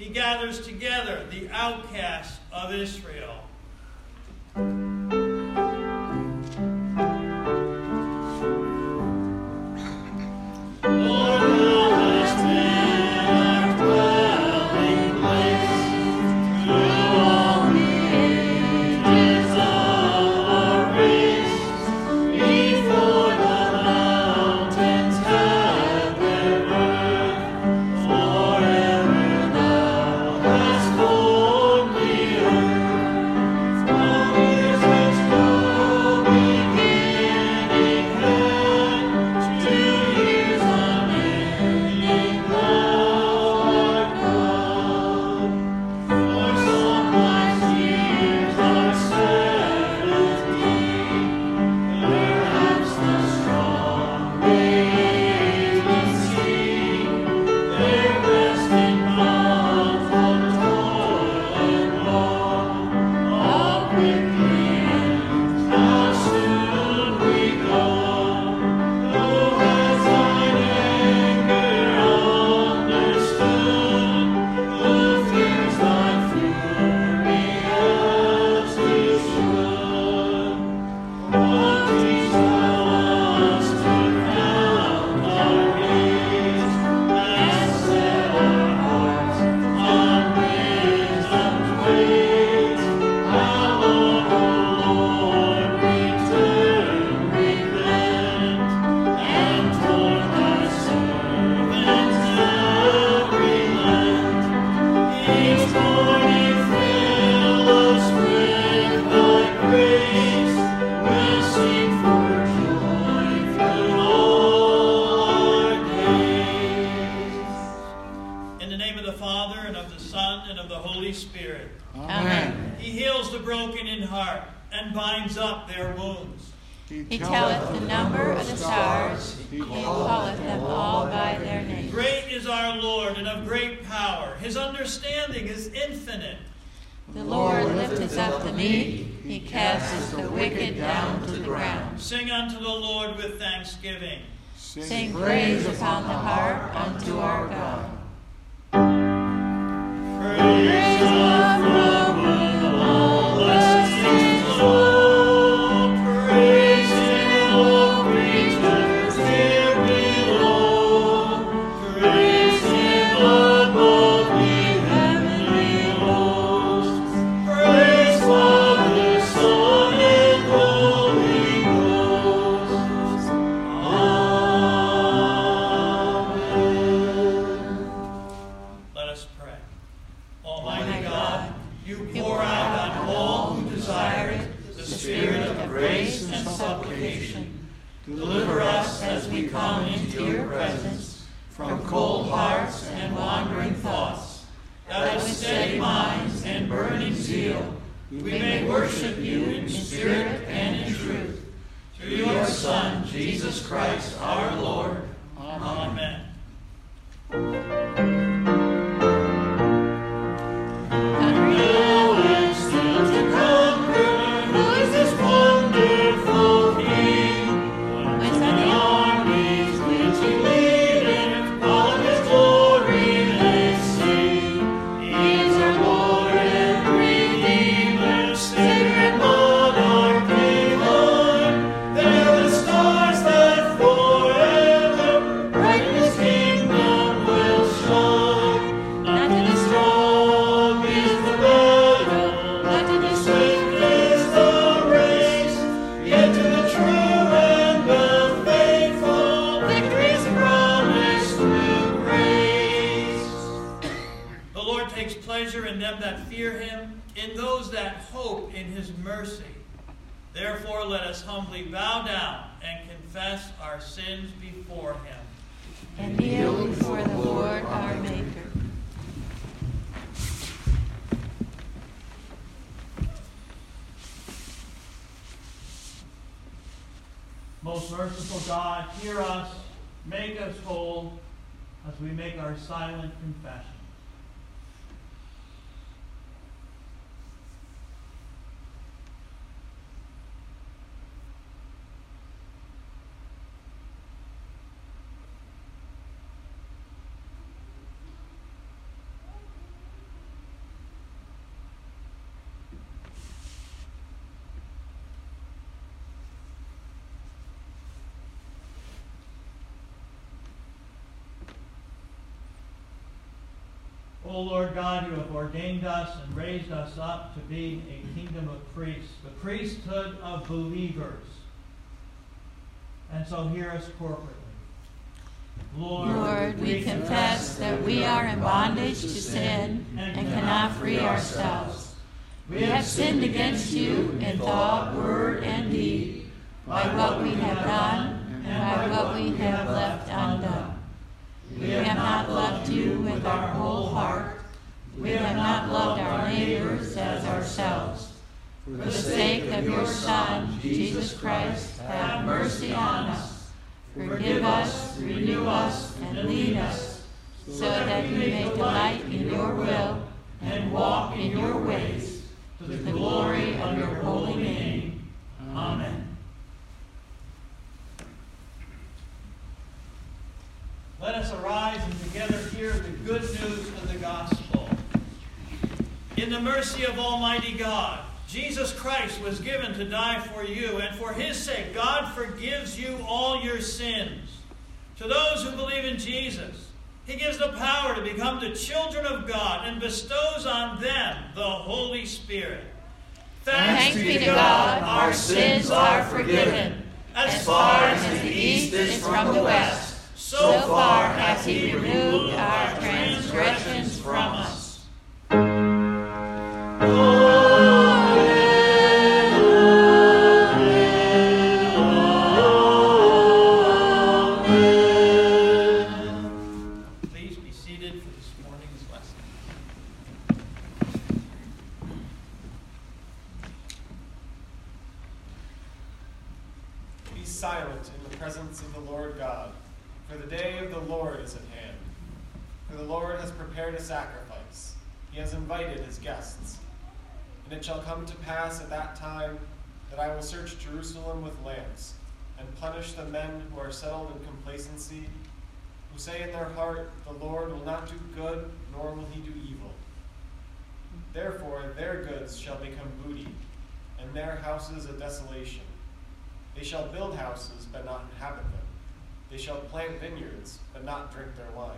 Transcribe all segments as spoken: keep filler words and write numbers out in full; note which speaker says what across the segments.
Speaker 1: he gathers together the outcasts of Israel.
Speaker 2: He telleth the number of the stars, he calleth them all by their names.
Speaker 1: Great is our Lord, and of great power. His understanding is infinite.
Speaker 2: The Lord lifteth up the meek, he casteth the wicked down to the ground.
Speaker 1: Sing unto the Lord with thanksgiving.
Speaker 2: Sing praise upon the harp unto our God.
Speaker 1: Praise God from all the saints, Lord.
Speaker 2: Deliver us as we come into your presence from cold hearts and wandering thoughts, that with steady minds and burning zeal we may worship you in spirit and in truth. Through your Son, Jesus Christ, our Lord. Amen. Therefore, let us humbly bow down and confess our sins before him. And kneel before the Lord our Maker.
Speaker 1: Most merciful God, hear us, make us whole as we make our silent confession. O Lord God, you have ordained us and raised us up to be a kingdom of priests, the priesthood of believers. And so hear us corporately. Lord,
Speaker 2: Lord, we confess that we are in bondage to sin and cannot free ourselves. We have sinned against you in thought, word, and deed, by what we have done and by what we have left undone. We have not loved you with our whole heart. We have not loved our neighbors as ourselves. For the sake of your Son, Jesus Christ, have mercy on us. Forgive us, renew us, and lead us, so that we may delight in your will and walk in your ways, to the glory of your holy name. Amen.
Speaker 1: Let us arise and together hear the good news of the gospel. In the mercy of Almighty God, Jesus Christ was given to die for you, and for his sake, God forgives you all your sins. To those who believe in Jesus, he gives the power to become the children of God and bestows on them the Holy Spirit.
Speaker 2: Thanks, Thanks be to God, our sins are forgiven. As far as the east is from the west, so far has he removed our transgressions from us.
Speaker 3: Silent in the presence of the Lord God, for the day of the Lord is at hand. For the Lord has prepared a sacrifice. He has invited his guests. And it shall come to pass at that time that I will search Jerusalem with lamps, and punish the men who are settled in complacency, who say in their heart, the Lord will not do good, nor will he do evil. Therefore their goods shall become booty, and their houses a desolation. They shall build houses, but not inhabit them. They shall plant vineyards, but not drink their wine.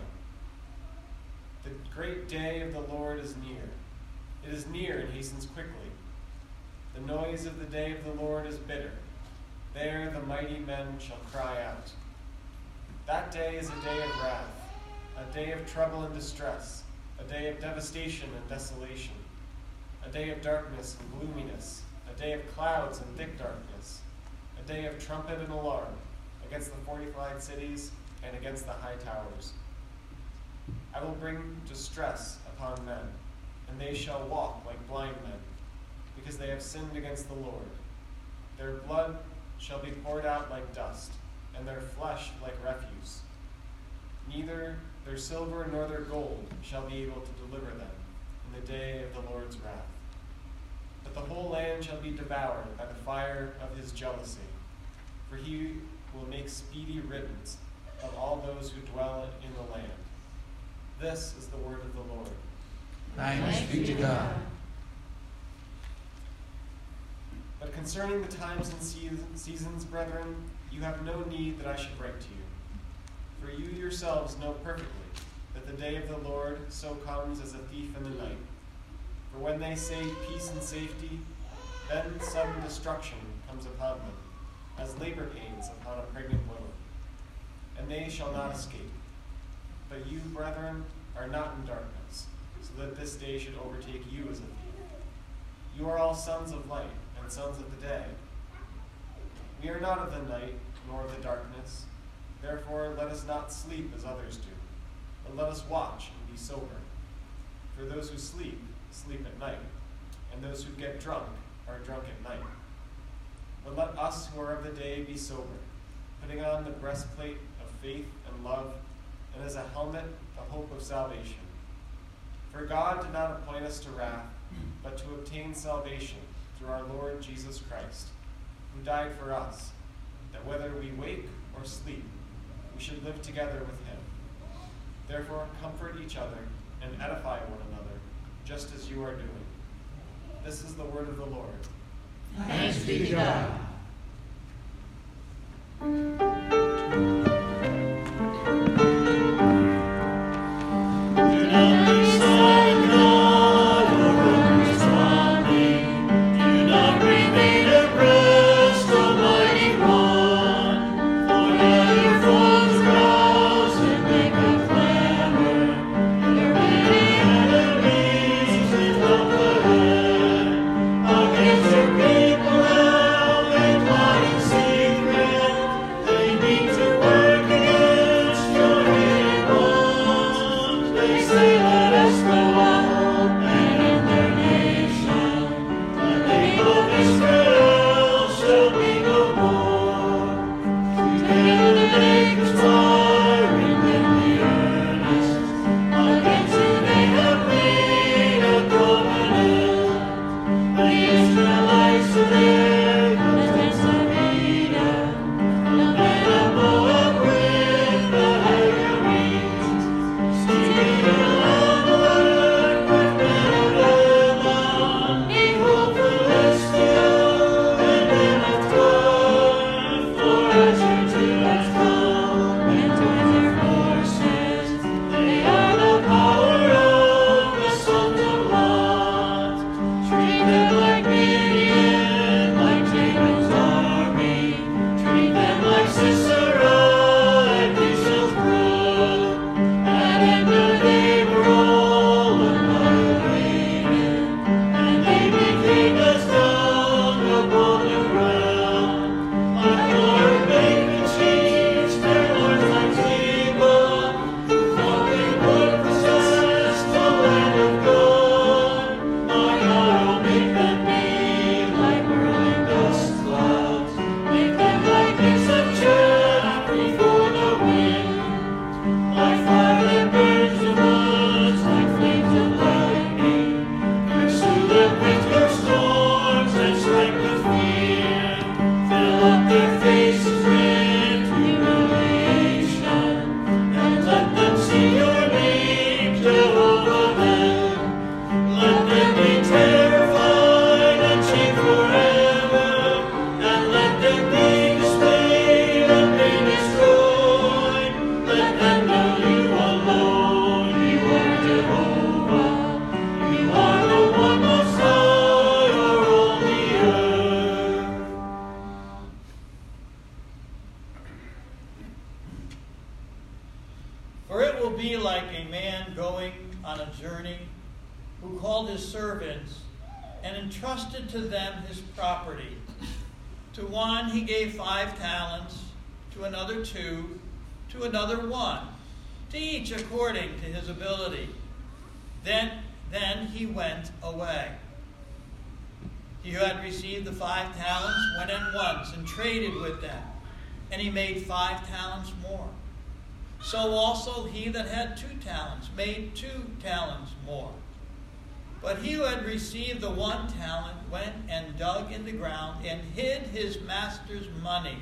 Speaker 3: The great day of the Lord is near. It is near and hastens quickly. The noise of the day of the Lord is bitter. There the mighty men shall cry out. That day is a day of wrath, a day of trouble and distress, a day of devastation and desolation, a day of darkness and gloominess, a day of clouds and thick darkness, a day of trumpet and alarm against the fortified cities and against the high towers. I will bring distress upon men, and they shall walk like blind men, because they have sinned against the Lord. Their blood shall be poured out like dust, and their flesh like refuse. Neither their silver nor their gold shall be able to deliver them in the day of the Lord's wrath. But the whole land shall be devoured by the fire of his jealousy, for he will make speedy riddance of all those who dwell in the land. This is the word of the Lord.
Speaker 2: Thanks be to God.
Speaker 3: But concerning the times and seasons, brethren, you have no need that I should write to you. For you yourselves know perfectly that the day of the Lord so comes as a thief in the night. For when they say peace and safety, then sudden destruction comes upon them, as labor pains upon a pregnant woman. And they shall not escape. But you, brethren, are not in darkness, so that this day should overtake you as a thief. You are all sons of light and sons of the day. We are not of the night, nor of the darkness. Therefore let us not sleep as others do, but let us watch and be sober. For those who sleep, sleep at night, and those who get drunk are drunk at night. But let us who are of the day be sober, putting on the breastplate of faith and love, and as a helmet the hope of salvation. For God did not appoint us to wrath, but to obtain salvation through our Lord Jesus Christ, who died for us, that whether we wake or sleep, we should live together with him. Therefore comfort each other and edify one another, just as you are doing. This is the word of the Lord.
Speaker 2: Thanks be to God.
Speaker 1: Do not be silent. who called his servants and entrusted to them his property. To one he gave five talents, to another two, to another one, to each according to his ability. Then, then he went away. He who had received the five talents went at once and traded with them, and he made five talents more. So also he that had two talents made two talents more. But he who had received the one talent went and dug in the ground and hid his master's money.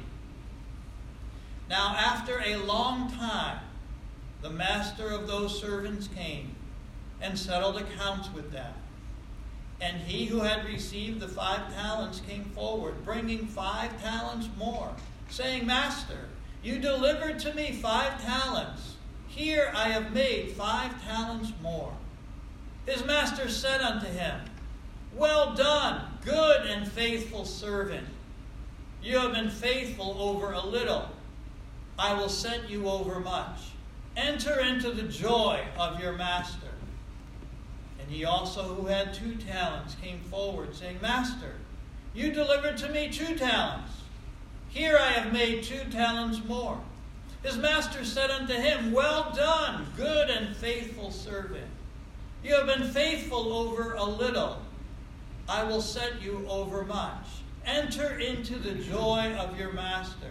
Speaker 1: Now after a long time, the master of those servants came and settled accounts with them. And he who had received the five talents came forward, bringing five talents more, saying, Master, you delivered to me five talents. Here I have made five talents more. His master said unto him, Well done, good and faithful servant. You have been faithful over a little. I will set you over much. Enter into the joy of your master. And he also who had two talents came forward, saying, Master, you delivered to me two talents. Here I have made two talents more. His master said unto him, Well done, good and faithful servant. You have been faithful over a little. I will set you over much. Enter into the joy of your master.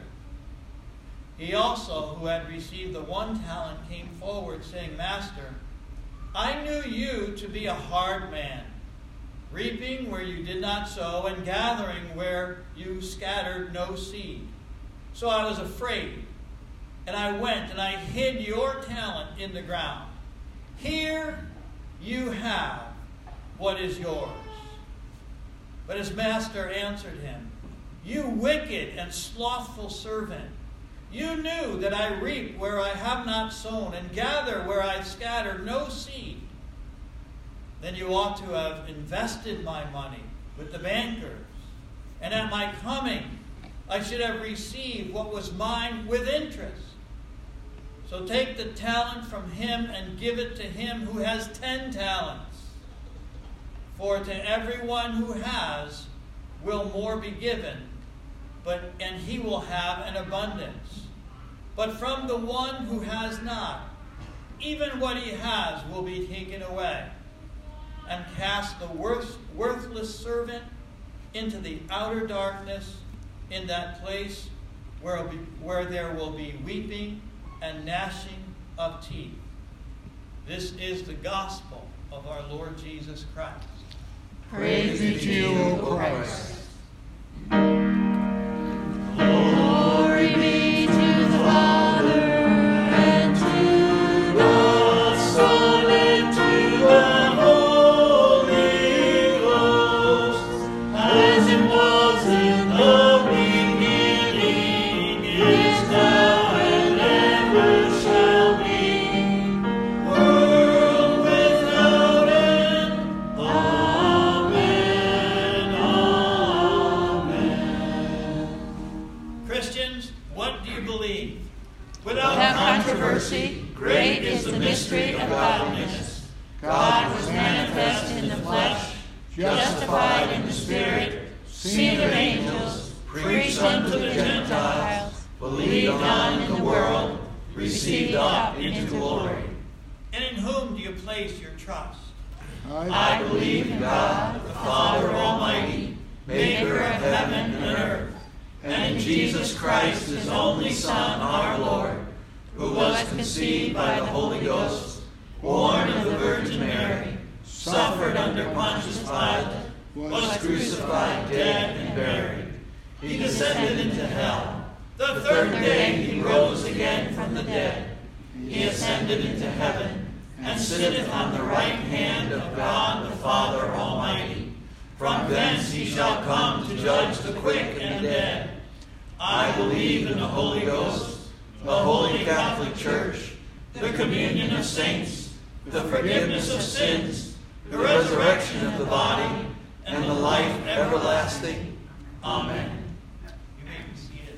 Speaker 1: He also, who had received the one talent, came forward, saying, Master, I knew you to be a hard man, reaping where you did not sow, and gathering where you scattered no seed. So I was afraid, and I went and I hid your talent in the ground. Here you have what is yours. But his master answered him, You wicked and slothful servant, you knew that I reap where I have not sown, and gather where I have scattered no seed. Then you ought to have invested my money with the bankers, and at my coming I should have received what was mine with interest. So take the talent from him and give it to him who has ten talents. For to everyone who has will more be given, but and he will have an abundance. But from the one who has not, even what he has will be taken away. And cast the worth, worthless servant into the outer darkness, in that place where, be, where there will be weeping and gnashing of teeth. This is the gospel of our Lord Jesus Christ.
Speaker 2: Praise be to you, O Christ.
Speaker 4: Glory be to the Father, and to the Son, and to the Holy Ghost, as it was in the beginning, is now, and ever shall be, world without end. Amen. Amen.
Speaker 1: Christians, what do you believe?
Speaker 4: Without controversy, great is the mystery of godliness. God was manifest in the flesh, justified in the Spirit, seen of angels, preached unto the Gentiles, believed on in the world, received up into glory.
Speaker 1: And in whom do you place your trust?
Speaker 4: I believe in God, the Father Almighty, maker of heaven and earth, and in Jesus Christ, his only Son, our Lord, who was conceived by the Holy Ghost, born of the Virgin Mary, suffered under Pontius Pilate, was crucified, dead, and buried. He descended into hell. The third day he rose again from the dead. He ascended into heaven, and sitteth on the right hand of God the Father Almighty. From thence he shall come to judge the quick and dead. I believe in the Holy Ghost, the Holy Catholic Church, the communion of saints, the forgiveness of sins, the resurrection of the body, and the life everlasting. Amen.
Speaker 1: You may be seated.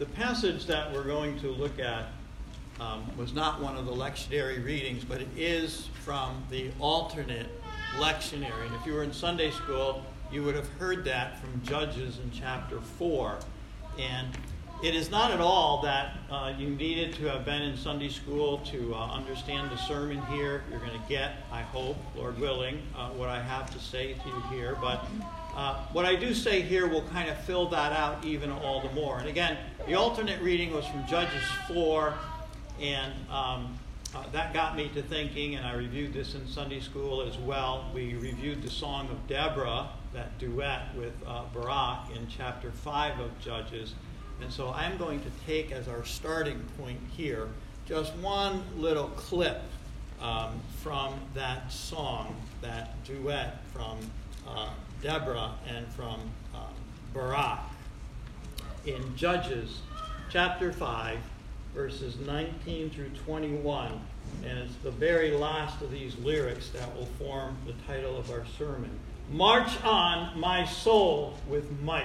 Speaker 1: The passage that we're going to look at um, was not one of the lectionary readings, but it is from the alternate lectionary. And if you were in Sunday school, you would have heard that from Judges in chapter four. And it is not at all that uh, you needed to have been in Sunday school to uh, understand the sermon here. You're going to get, I hope, Lord willing, uh, what I have to say to you here. But uh, what I do say here will kind of fill that out even all the more. And again, the alternate reading was from Judges four, and um, uh, that got me to thinking, and I reviewed this in Sunday school as well. We reviewed the Song of Deborah, that duet with uh, Barak in chapter five of Judges. And so I'm going to take as our starting point here just one little clip um, from that song, that duet from uh, Deborah and from um, Barak in Judges chapter five, verses nineteen through twenty-one. And it's the very last of these lyrics that will form the title of our sermon. March on, my soul, with might.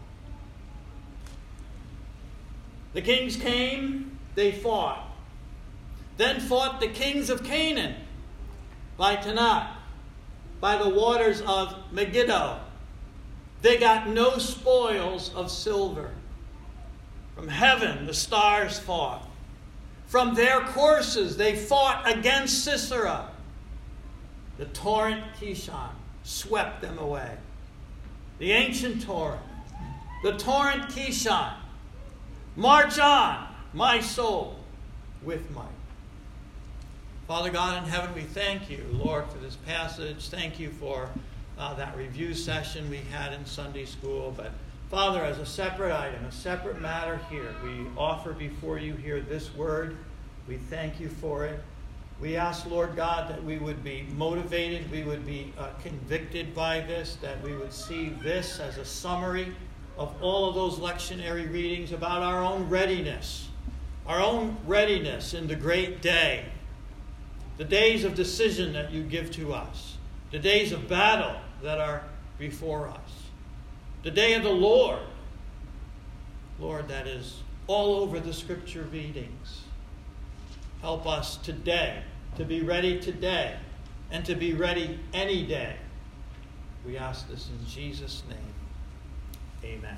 Speaker 1: The kings came, they fought. Then fought the kings of Canaan by Tanakh, by the waters of Megiddo. They got no spoils of silver. From heaven the stars fought. From their courses they fought against Sisera. The torrent Kishon swept them away. The ancient torrent, the torrent Kishon. March on, my soul, with might. Father God in heaven, we thank you, Lord, for this passage. Thank you for uh, that review session we had in Sunday school. But Father, as a separate item, a separate matter here, we offer before you here this word. We thank you for it. We ask, Lord God, that we would be motivated, we would be uh, convicted by this, that we would see this as a summary of all of those lectionary readings about our own readiness, our own readiness in the great day, the days of decision that you give to us, the days of battle that are before us, the day of the Lord, Lord, that is all over the scripture readings. Help us today to be ready today and to be ready any day. We ask this in Jesus' name. Amen.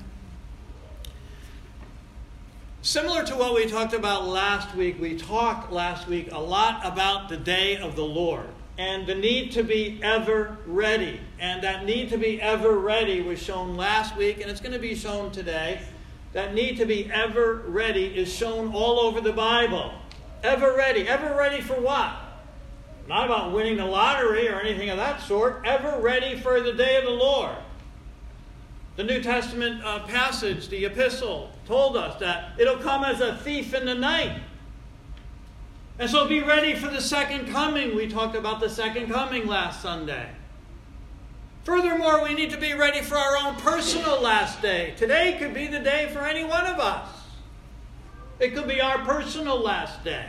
Speaker 1: Similar to what we talked about last week, we talked last week a lot about the day of the Lord and the need to be ever ready. And that need to be ever ready was shown last week, and it's going to be shown today. That need to be ever ready is shown all over the Bible. Ever ready. Ever ready for what? Not about winning the lottery or anything of that sort. Ever ready for the day of the Lord. The New Testament uh, passage, the epistle, told us that it'll come as a thief in the night. And so be ready for the second coming. We talked about the second coming last Sunday. Furthermore, we need to be ready for our own personal last day. Today could be the day for any one of us. It could be our personal last day.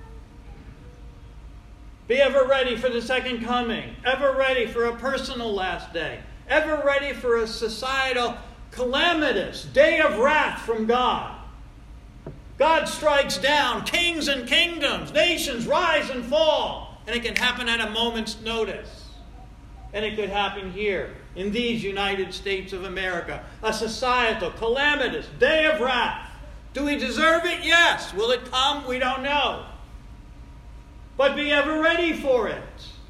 Speaker 1: Be ever ready for the second coming. Ever ready for a personal last day. Ever ready for a societal calamitous day of wrath from God. God strikes down kings and kingdoms. Nations rise and fall. And it can happen at a moment's notice. And it could happen here in these United States of America. A societal calamitous day of wrath. Do we deserve it? Yes. Will it come? We don't know. But be ever ready for it.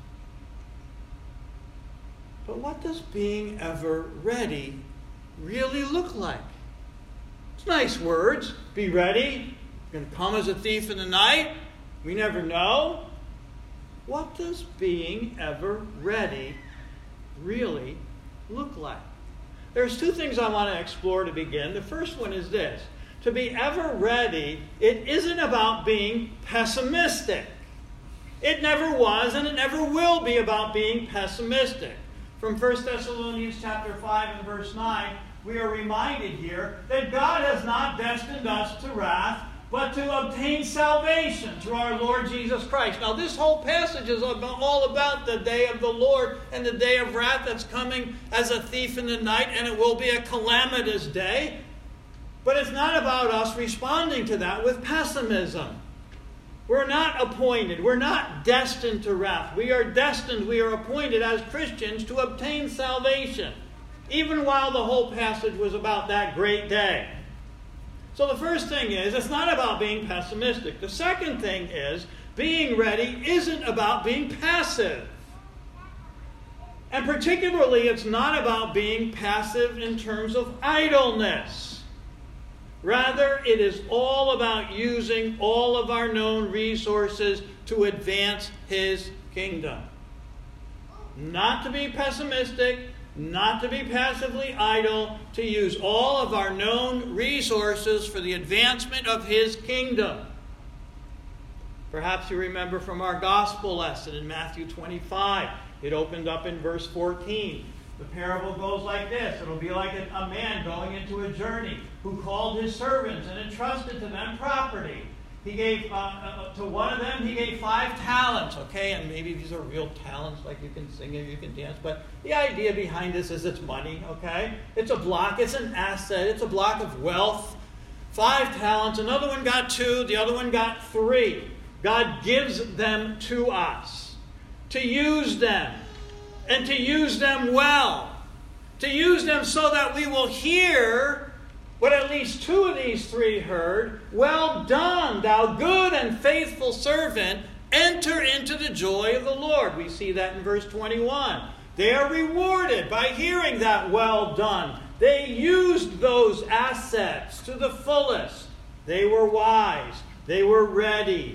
Speaker 1: But what does being ever ready really look like? It's nice words. Be ready. You're going to come as a thief in the night. We never know. What does being ever ready really look like? There's two things I want to explore to begin. The first one is this. To be ever ready, it isn't about being pessimistic. It never was and it never will be about being pessimistic. From First Thessalonians chapter five and verse nine, we are reminded here that God has not destined us to wrath, but to obtain salvation through our Lord Jesus Christ. Now, this whole passage is all about the day of the Lord and the day of wrath that's coming as a thief in the night, and it will be a calamitous day. But it's not about us responding to that with pessimism. We're not appointed. We're not destined to wrath. We are destined, we are appointed as Christians to obtain salvation, even while the whole passage was about that great day. So the first thing is, it's not about being pessimistic. The second thing is, being ready isn't about being passive. And particularly, it's not about being passive in terms of idleness. Rather, it is all about using all of our known resources to advance His kingdom. Not to be pessimistic, not to be passively idle, to use all of our known resources for the advancement of His kingdom. Perhaps you remember from our gospel lesson in Matthew twenty-five. It opened up in verse fourteen. The parable goes like this. It'll be like a, a man going into a journey who called his servants and entrusted to them property. He gave, uh, uh, to one of them, he gave five talents, okay? And maybe these are real talents, like you can sing and you can dance. But the idea behind this is it's money, okay? It's a block, it's an asset, it's a block of wealth. Five talents. Another one got two, the other one got three. God gives them to us to use them. And to use them well. To use them so that we will hear what at least two of these three heard. Well done, thou good and faithful servant. Enter into the joy of the Lord. We see that in verse twenty-one. They are rewarded by hearing that well done. They used those assets to the fullest. They were wise. They were ready.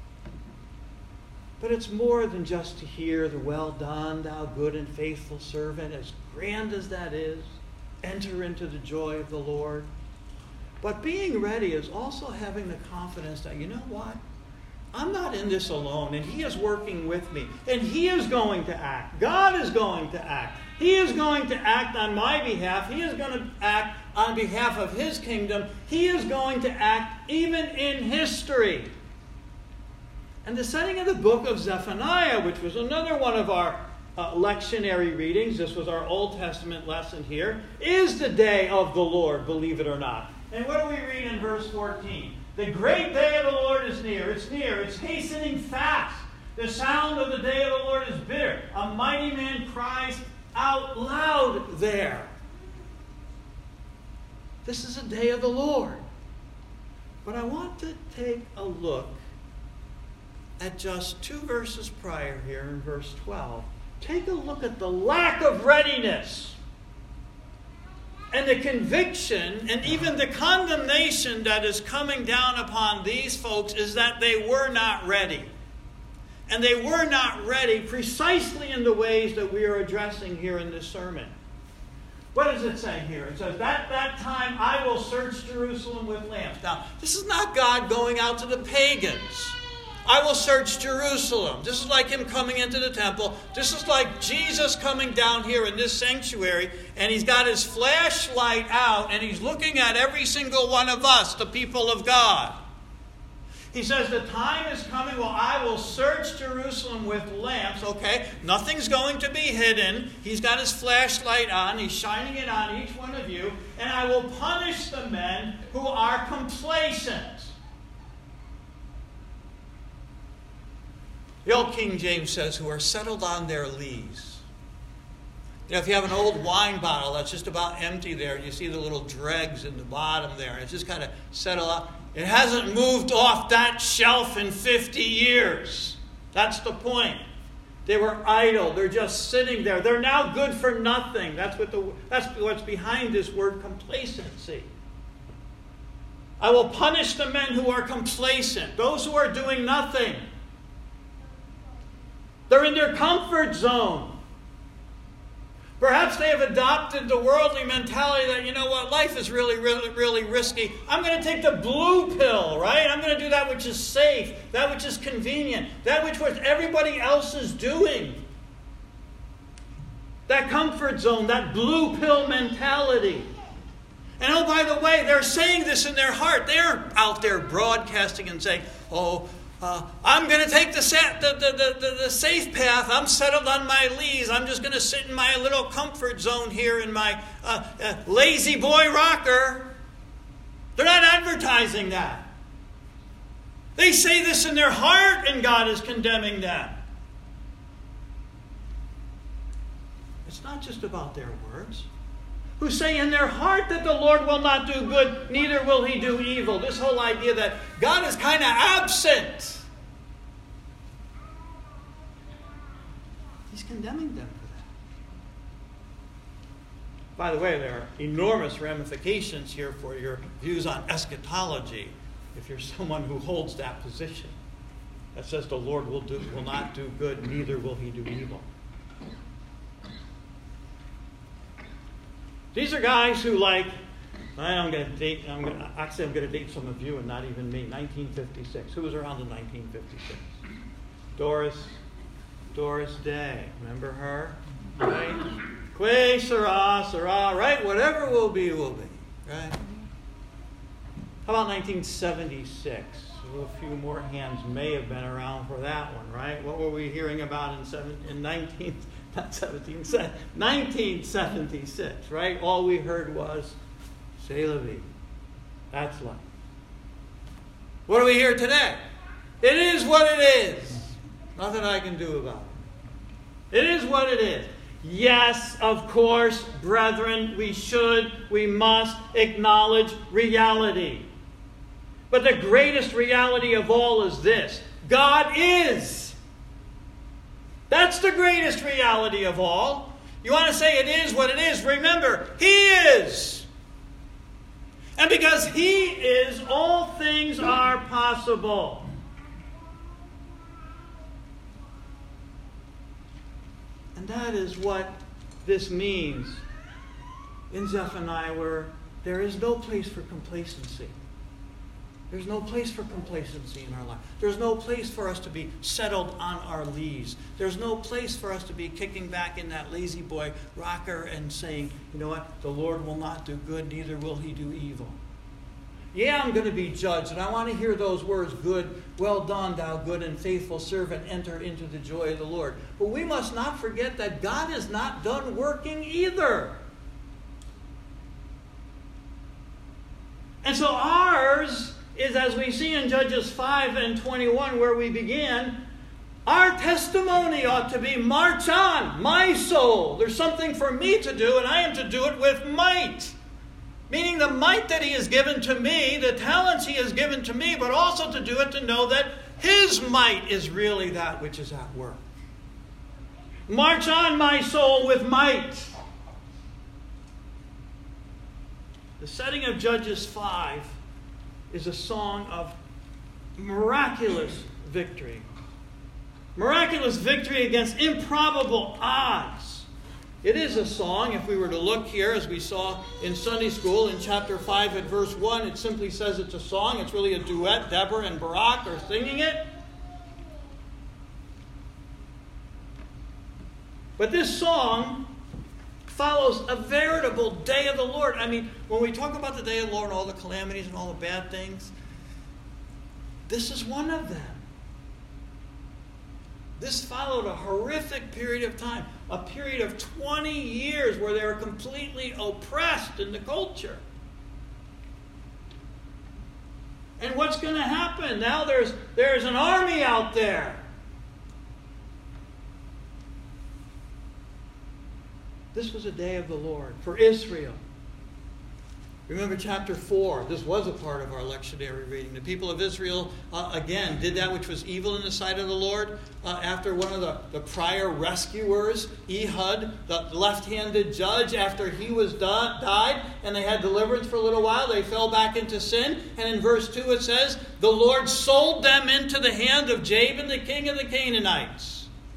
Speaker 1: But it's more than just to hear the well done, thou good and faithful servant, as grand as that is. Enter into the joy of the Lord. But being ready is also having the confidence that, you know what? I'm not in this alone, and He is working with me. And He is going to act. God is going to act. He is going to act on my behalf. He is going to act on behalf of His kingdom. He is going to act even in history. And the setting of the book of Zephaniah, which was another one of our uh, lectionary readings, this was our Old Testament lesson here, is the day of the Lord, believe it or not. And what do we read in verse fourteen? The great day of the Lord is near. It's near. It's hastening fast. The sound of the day of the Lord is bitter. A mighty man cries out loud there. This is a day of the Lord. But I want to take a look at just two verses prior here in verse twelve. Take a look at the lack of readiness and the conviction and even the condemnation that is coming down upon these folks is that they were not ready. And they were not ready precisely in the ways that we are addressing here in this sermon. What does it say here? It says, that that time I will search Jerusalem with lamps. Now, this is not God going out to the pagans. I will search Jerusalem. This is like Him coming into the temple. This is like Jesus coming down here in this sanctuary, and He's got His flashlight out, and He's looking at every single one of us, the people of God. He says, the time is coming where I will search Jerusalem with lamps. Okay, nothing's going to be hidden. He's got His flashlight on. He's shining it on each one of you. And I will punish the men who are complacent. The old King James says, who are settled on their lees. You know, if you have an old wine bottle that's just about empty there, and you see the little dregs in the bottom there, and it's just kind of settled out. It hasn't moved off that shelf in fifty years. That's the point. They were idle. They're just sitting there. They're now good for nothing. That's what the that's what's behind this word complacency. I will punish the men who are complacent, those who are doing nothing. They're in their comfort zone. Perhaps they have adopted the worldly mentality that, you know what, life is really, really, really risky. I'm going to take the blue pill, right? I'm going to do that which is safe, that which is convenient, that which what everybody else is doing. That comfort zone, that blue pill mentality. And oh, by the way, they're saying this in their heart. They aren't out there broadcasting and saying, oh, Uh, I'm going to take the, sa- the, the, the, the safe path. I'm settled on my lees. I'm just going to sit in my little comfort zone here in my uh, uh, lazy boy rocker. They're not advertising that. They say this in their heart, and God is condemning them. It's not just about their words. Who say in their heart that the Lord will not do good, neither will he do evil. This whole idea that God is kind of absent. He's condemning them for that. By the way, there are enormous ramifications here for your views on eschatology. If you're someone who holds that position, that says the Lord will do will not do good, neither will he do evil. These are guys who, like, I'm going to date. I'm going to, actually, I'm going to date some of you, and not even me. nineteen fifty-six. Who was around in nineteen fifty-six? Doris, Doris Day. Remember her, right? Que sera, sera. Right. Whatever will be, will be. Right. How about nineteen seventy-six? A few more hands may have been around for that one, right? What were we hearing about in seven, in nineteen? Not seventeen, nineteen seventy-six, right? All we heard was, c'est la vie. That's life. What do we hear today? It is what it is. Nothing I can do about it. It is what it is. Yes, of course, brethren, we should, we must acknowledge reality. But the greatest reality of all is this: God is. That's the greatest reality of all. You want to say it is what it is? Remember, He is. And because He is, all things are possible. And that is what this means in Zephaniah, where there is no place for complacency. There's no place for complacency in our life. There's no place for us to be settled on our lees. There's no place for us to be kicking back in that lazy boy rocker and saying, you know what, the Lord will not do good, neither will He do evil. Yeah, I'm going to be judged, and I want to hear those words, good, well done, thou good and faithful servant, enter into the joy of the Lord. But we must not forget that God is not done working either. And so ours is, as we see in Judges five and twenty-one, where we began, our testimony ought to be, march on, my soul. There's something for me to do, and I am to do it with might. Meaning the might that He has given to me, the talents He has given to me, but also to do it to know that His might is really that which is at work. March on, my soul, with might. The setting of Judges five is a song of miraculous victory. Miraculous victory against improbable odds. It is a song. If we were to look here, as we saw in Sunday school in chapter five at verse one, it simply says it's a song. It's really a duet. Deborah and Barak are singing it. But this song follows a veritable day of the Lord. I mean, when we talk about the day of the Lord and all the calamities and all the bad things, this is one of them. This followed a horrific period of time, a period of twenty years where they were completely oppressed in the culture. And what's going to happen? Now there's, there's an army out there. This was a day of the Lord for Israel. Remember chapter four. This was a part of our lectionary reading. The people of Israel, uh, again, did that which was evil in the sight of the Lord. Uh, after one of the, the prior rescuers, Ehud, the left-handed judge, after he was done, died, and they had deliverance for a little while, they fell back into sin. And in verse two it says, the Lord sold them into the hand of Jabin, the king of the Canaanites,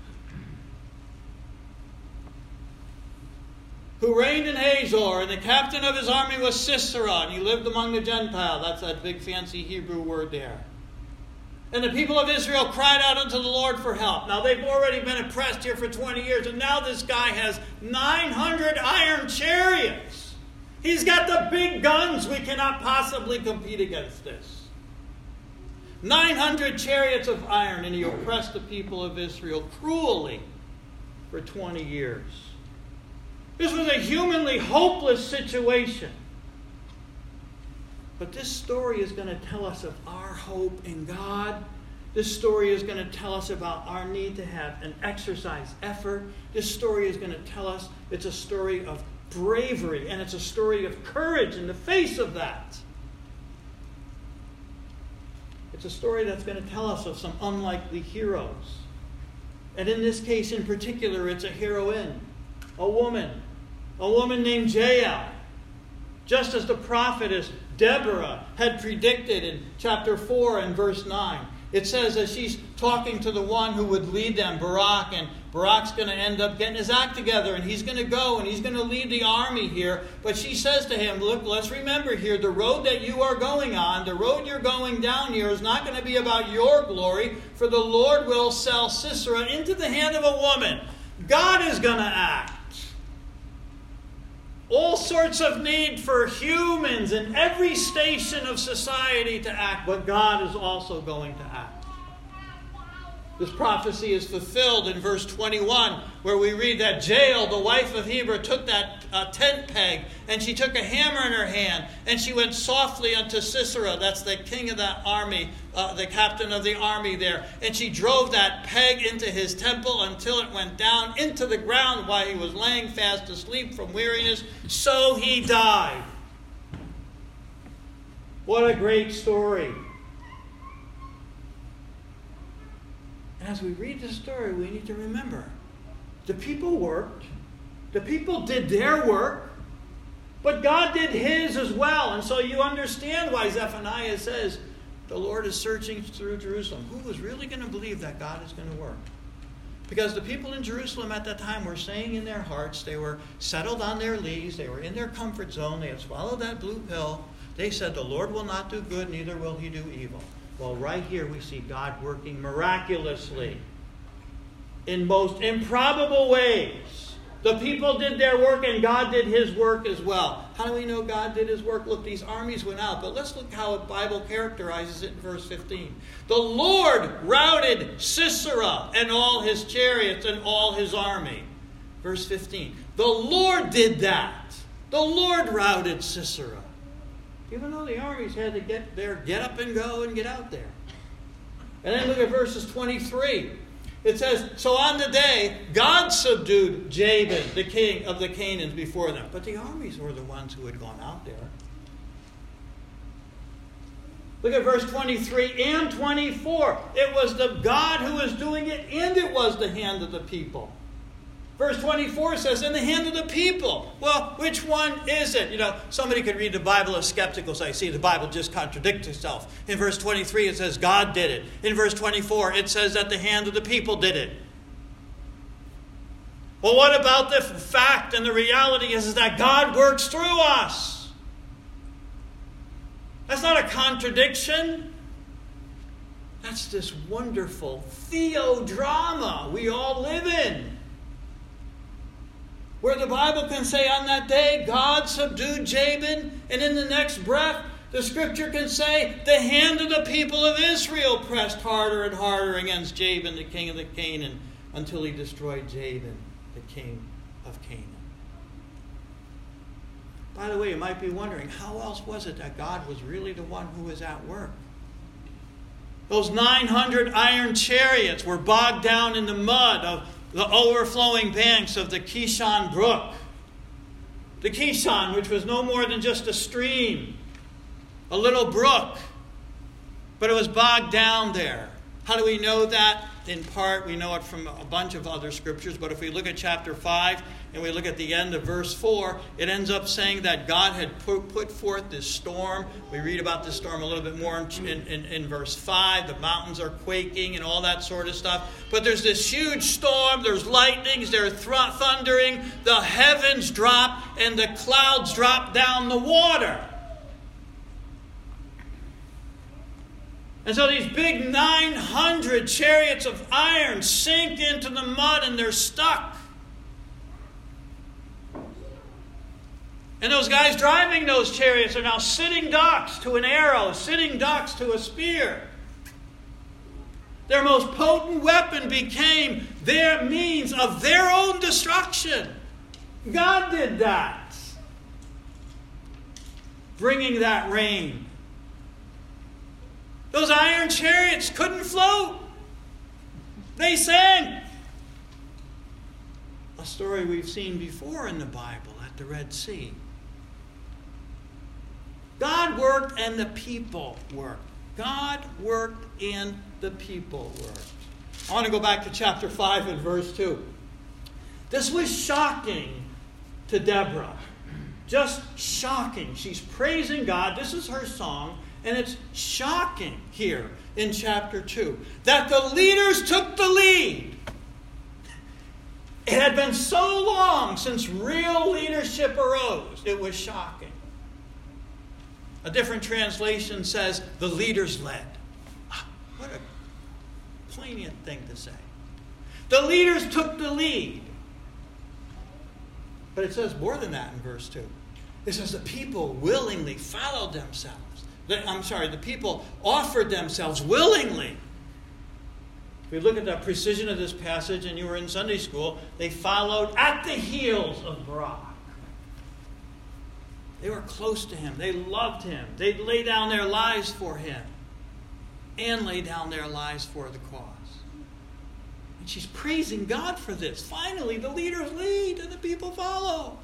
Speaker 1: who reigned in Hazor, and the captain of his army was Sisera, and he lived among the Gentiles. That's that big fancy Hebrew word there. And the people of Israel cried out unto the Lord for help. Now they've already been oppressed here for twenty years, and now this guy has nine hundred iron chariots. He's got the big guns. We cannot possibly compete against this. nine hundred chariots of iron, and he oppressed the people of Israel cruelly for twenty years. This was a humanly hopeless situation. But this story is going to tell us of our hope in God. This story is going to tell us about our need to have an exercise effort. This story is going to tell us it's a story of bravery, and it's a story of courage in the face of that. It's a story that's going to tell us of some unlikely heroes. And in this case in particular, it's a heroine, a woman, a woman named Jael. Just as the prophetess Deborah had predicted in chapter four and verse nine. It says that she's talking to the one who would lead them, Barak, and Barak's going to end up getting his act together, and he's going to go, and he's going to lead the army here. But she says to him, look, let's remember here, the road that you are going on, the road you're going down here is not going to be about your glory, for the Lord will sell Sisera into the hand of a woman. God is going to act. All sorts of need for humans in every station of society to act, but God is also going to act. This prophecy is fulfilled in verse twenty-one, where we read that Jael, the wife of Heber, took that uh, tent peg, and she took a hammer in her hand, and she went softly unto Sisera, that's the king of that army, uh, the captain of the army there, and she drove that peg into his temple until it went down into the ground while he was laying fast asleep from weariness. So he died. What a great story. And as we read the story, we need to remember, the people worked, the people did their work, but God did his as well. And so you understand why Zephaniah says, the Lord is searching through Jerusalem. Who was really going to believe that God is going to work? Because the people in Jerusalem at that time were saying in their hearts, they were settled on their lees, they were in their comfort zone, they had swallowed that blue pill. They said, the Lord will not do good, neither will he do evil. Well, right here we see God working miraculously in most improbable ways. The people did their work and God did his work as well. How do we know God did his work? Look, these armies went out, but let's look how the Bible characterizes it in verse fifteen. The Lord routed Sisera and all his chariots and all his army. Verse fifteen. The Lord did that. The Lord routed Sisera. Even though the armies had to get there, get up and go and get out there. And then look at verses twenty-three. It says, so on the day, God subdued Jabin, the king of the Canaans, before them. But the armies were the ones who had gone out there. Look at verse twenty-three and twenty-four. It was the God who was doing it, and it was the hand of the people. Verse twenty-four says, in the hand of the people. Well, which one is it? You know, somebody could read the Bible as skeptical, say, see, the Bible just contradicts itself. In verse twenty-three, it says God did it. In verse twenty-four, it says that the hand of the people did it. Well, what about the fact and the reality is, is that God works through us? That's not a contradiction. That's this wonderful theodrama we all live in. Where the Bible can say on that day, God subdued Jabin, and in the next breath, the Scripture can say, the hand of the people of Israel pressed harder and harder against Jabin, the king of the Canaan, until he destroyed Jabin, the king of Canaan. By the way, you might be wondering, how else was it that God was really the one who was at work? Those nine hundred iron chariots were bogged down in the mud of the overflowing banks of the Kishon Brook. The Kishon, which was no more than just a stream, a little brook, but it was bogged down there. How do we know that? In part, we know it from a bunch of other scriptures, but if we look at chapter five and we look at the end of verse four, it ends up saying that God had put, put forth this storm. We read about this storm a little bit more in, in, in verse five. The mountains are quaking and all that sort of stuff. But there's this huge storm. There's lightnings. There's th- thundering. The heavens drop and the clouds drop down the water. And so these big nine hundred chariots of iron sink into the mud and they're stuck. And those guys driving those chariots are now sitting ducks to an arrow, sitting ducks to a spear. Their most potent weapon became their means of their own destruction. God did that. bringing that rain. Those iron chariots couldn't float. They sank. A story we've seen before in the Bible at the Red Sea. God worked and the people worked. God worked and the people worked. I want to go back to chapter five and verse two. This was shocking to Deborah. Just shocking. She's praising God. This is her song. And it's shocking here in chapter two that the leaders took the lead. It had been so long since real leadership arose. It was shocking. A different translation says the leaders led. Ah, what a poignant thing to say. The leaders took the lead. But it says more than that in verse two. It says the people willingly followed themselves. The, I'm sorry, the people offered themselves willingly. If we look at the precision of this passage, and you were in Sunday school, they followed at the heels of Barak. They were close to him. They loved him. They laid down their lives for him and laid down their lives for the cause. And she's praising God for this. Finally, the leaders lead and the people follow.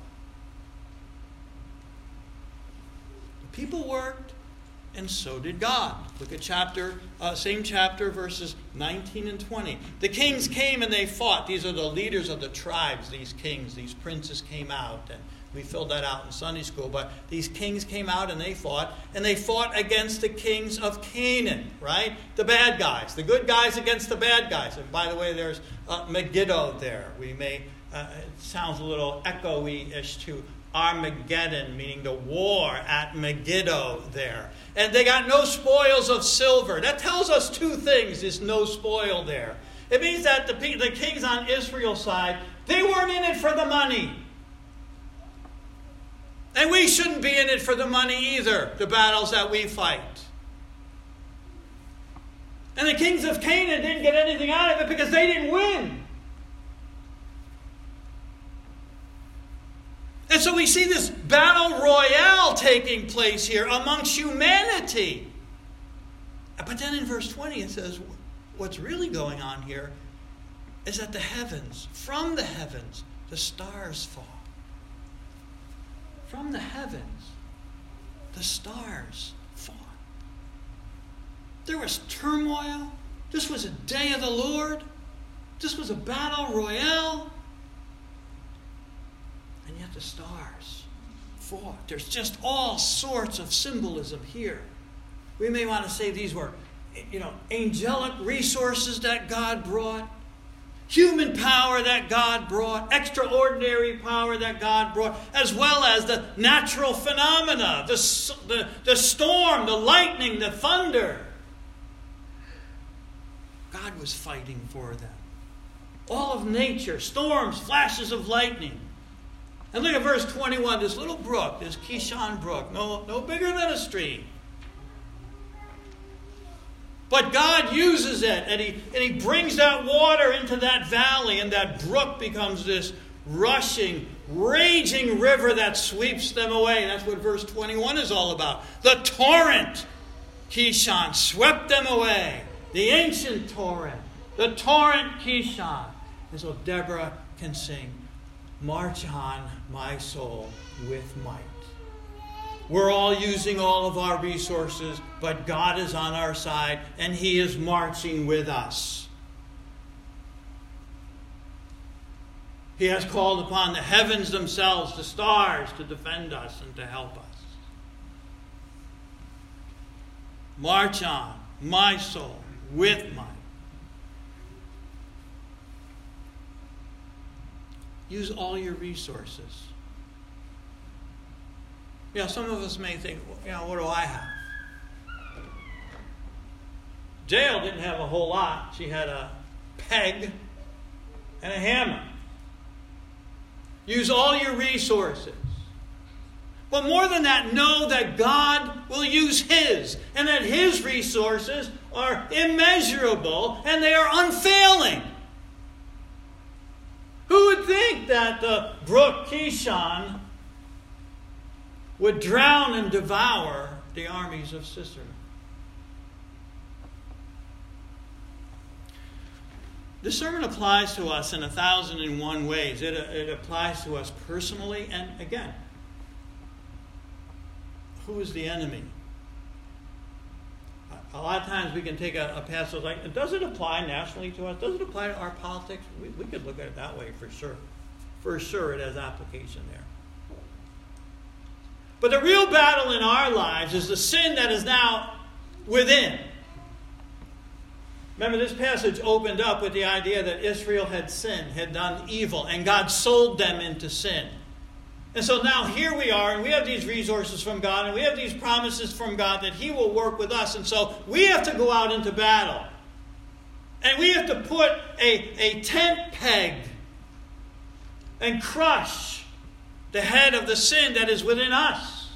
Speaker 1: The people worked, and so did God. Look at chapter, uh, same chapter, verses nineteen and twenty. The kings came and they fought. These are the leaders of the tribes, these kings. These princes came out, and we filled that out in Sunday school. But these kings came out and they fought. And they fought against the kings of Canaan, right? The bad guys. The good guys against the bad guys. And by the way, there's uh, Megiddo there. We may, uh, it sounds a little echoey-ish to Armageddon, meaning the war at Megiddo there. And they got no spoils of silver. That tells us two things, there's no spoil there. It means that the, the kings on Israel's side, they weren't in it for the money. And we shouldn't be in it for the money either, the battles that we fight. And the kings of Canaan didn't get anything out of it because they didn't win. And so we see this battle royale taking place here amongst humanity. But then in verse twenty it says, what's really going on here is that the heavens, from the heavens, the stars fall. From the heavens, the stars fall. There was turmoil. This was a day of the Lord. This was a battle royale. And yet the stars fought. There's just all sorts of symbolism here. We may want to say these were, you know, angelic resources that God brought. Human power that God brought, extraordinary power that God brought, as well as the natural phenomena, the, the, the storm, the lightning, the thunder. God was fighting for them. All of nature, storms, flashes of lightning. And look at verse twenty-one, this little brook, this Kishon brook, no, no bigger than a stream. But God uses it, and he, and he brings that water into that valley, and that brook becomes this rushing, raging river that sweeps them away. That's what verse twenty-one is all about. The torrent, Kishon, swept them away. The ancient torrent, the torrent Kishon. And so Deborah can sing, march on, my soul, with might. We're all using all of our resources, but God is on our side, and He is marching with us. He has called upon the heavens themselves, the stars, to defend us and to help us. March on, my soul, with might. Use all your resources. You know, some of us may think, well, you know, what do I have? Jael didn't have a whole lot. She had a peg and a hammer. Use all your resources. But more than that, know that God will use His, and that His resources are immeasurable and they are unfailing. Who would think that the brook Kishon would drown and devour the armies of Sisera. This sermon applies to us in a thousand and one ways. It, it applies to us personally. And again, who is the enemy? A lot of times we can take a, a passage like, does it apply nationally to us? Does it apply to our politics? We, we could look at it that way for sure. For sure it has application there. But the real battle in our lives is the sin that is now within. Remember, this passage opened up with the idea that Israel had sinned, had done evil, and God sold them into sin. And so now here we are, and we have these resources from God, and we have these promises from God that He will work with us. And so we have to go out into battle. And we have to put a, a tent peg and crush the head of the sin that is within us.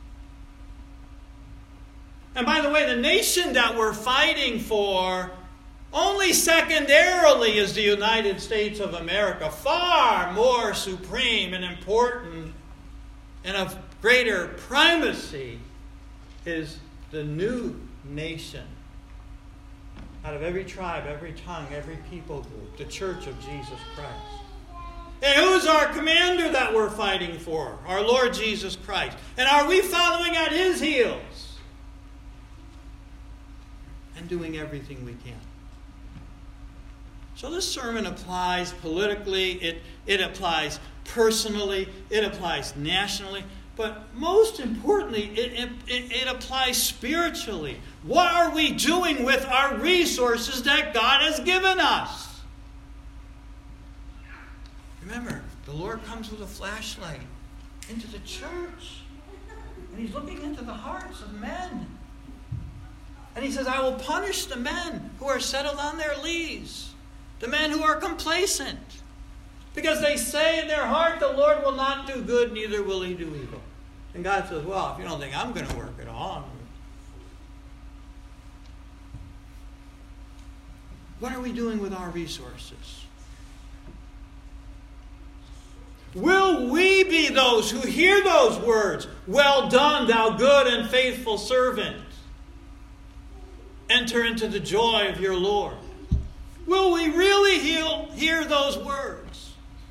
Speaker 1: And by the way, the nation that we're fighting for only secondarily is the United States of America. Far more supreme and important and of greater primacy is the new nation. Out of every tribe, every tongue, every people group, the Church of Jesus Christ. And who's our commander that we're fighting for? Our Lord Jesus Christ. And are we following at His heels? And doing everything we can. So this sermon applies politically, it, it applies personally, it applies nationally, but most importantly, it, it, it applies spiritually. What are we doing with our resources that God has given us? Remember, the Lord comes with a flashlight into the church, and He's looking into the hearts of men. And He says, I will punish the men who are settled on their lees. The men who are complacent. Because they say in their heart, the Lord will not do good, neither will He do evil. And God says, well, if you don't think I'm going to work at all. What are we doing with our resources? Will we be those who hear those words? Well done, thou good and faithful servant. Enter into the joy of your Lord. Will we really heal, hear those words?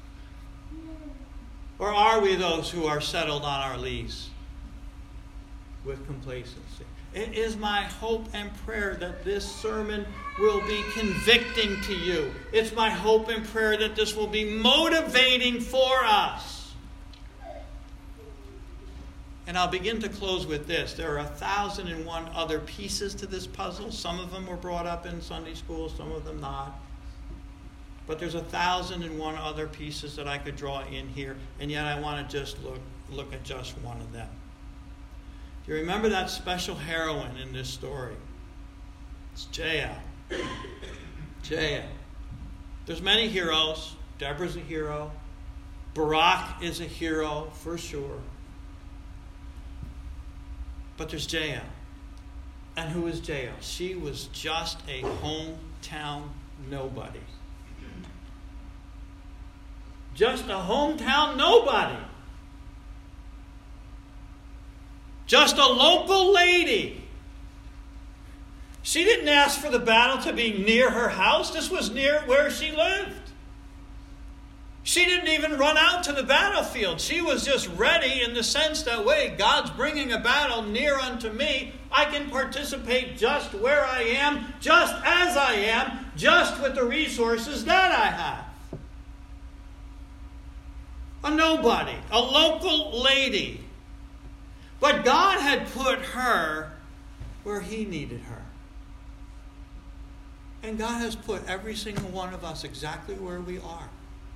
Speaker 1: Or are we those who are settled on our lees with complacency? It is my hope and prayer that this sermon will be convicting to you. It's my hope and prayer that this will be motivating for us. And I'll begin to close with this. There are a thousand and one other pieces to this puzzle. Some of them were brought up in Sunday school, some of them not. But there's a thousand and one other pieces that I could draw in here, and yet I want to just look, look at just one of them. Do you remember that special heroine in this story? It's Jael. Jael. There's many heroes. Deborah's a hero. Barak is a hero, for sure. But there's Jael. And who is Jael? She was just a hometown nobody. Just a hometown nobody. Just a local lady. She didn't ask for the battle to be near her house. This was near where she lived. She didn't even run out to the battlefield. She was just ready in the sense that, wait, God's bringing a battle near unto me. I can participate just where I am, just as I am, just with the resources that I have. A nobody, a local lady. But God had put her where He needed her. And God has put every single one of us exactly where we are.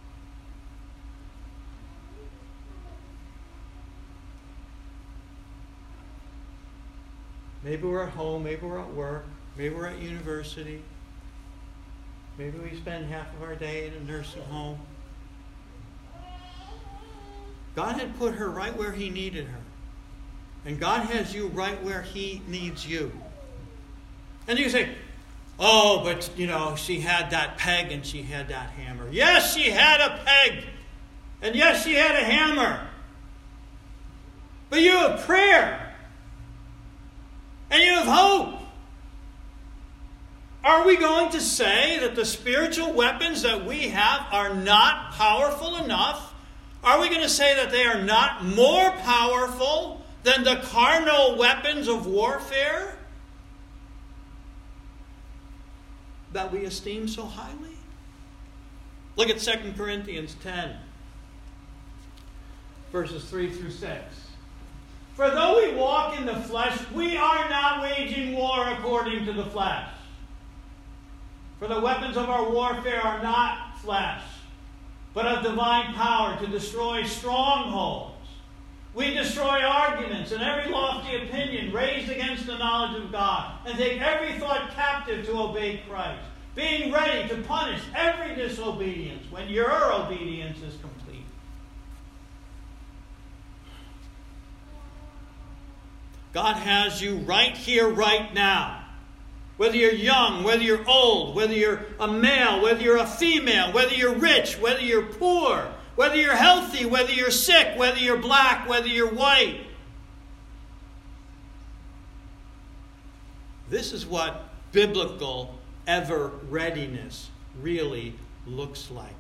Speaker 1: Maybe we're at home, maybe we're at work, maybe we're at university. Maybe we spend half of our day in a nursing home. God had put her right where He needed her. And God has you right where He needs you. And you say, oh, but, you know, she had that peg and she had that hammer. Yes, she had a peg. And yes, she had a hammer. But you have prayer. And you have hope. Are we going to say that the spiritual weapons that we have are not powerful enough? Are we going to say that they are not more powerful than the carnal weapons of warfare that we esteem so highly? Look at Second Corinthians ten, verses three through six. For though we walk in the flesh, we are not waging war according to the flesh. For the weapons of our warfare are not flesh, but of divine power to destroy strongholds. We destroy arguments and every lofty opinion raised against the knowledge of God, and take every thought captive to obey Christ, being ready to punish every disobedience when your obedience is complete. God has you right here, right now. Whether you're young, whether you're old, whether you're a male, whether you're a female, whether you're rich, whether you're poor, whether you're healthy, whether you're sick, whether you're black, whether you're white. This is what biblical ever readiness really looks like.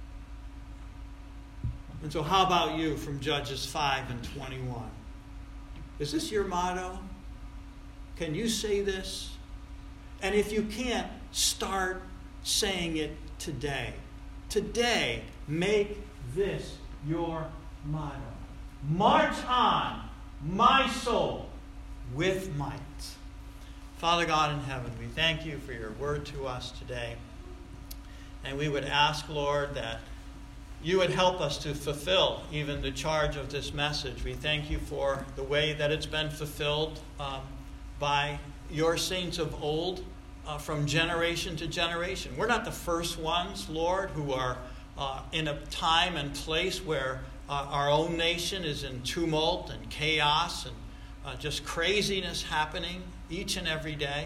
Speaker 1: And so how about you from Judges five and twenty-one? Is this your motto? Can you say this? And if you can't, start saying it today. Today, make this your motto. March on, my soul, with might. Father God in heaven, we thank you for your word to us today. And we would ask, Lord, that you would help us to fulfill even the charge of this message. We thank you for the way that it's been fulfilled um, by your saints of old, uh, from generation to generation. We're not the first ones, Lord, who are uh, in a time and place where uh, our own nation is in tumult and chaos and uh, just craziness happening each and every day.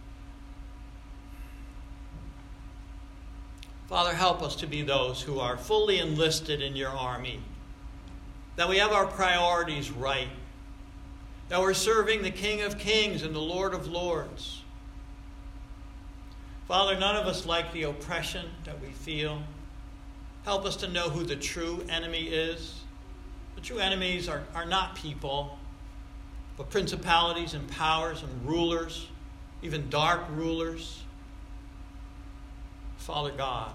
Speaker 1: Father, help us to be those who are fully enlisted in your army, that we have our priorities right, that we're serving the King of Kings and the Lord of Lords. Father, none of us like the oppression that we feel. Help us to know who the true enemy is. The true enemies are, are not people, but principalities and powers and rulers, even dark rulers. Father God,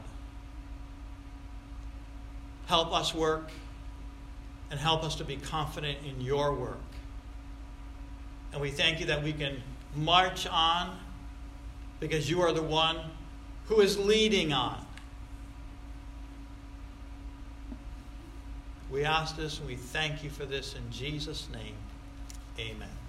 Speaker 1: help us work and help us to be confident in your work. And we thank you that we can march on because you are the one who is leading on. We ask this and we thank you for this in Jesus' name. Amen.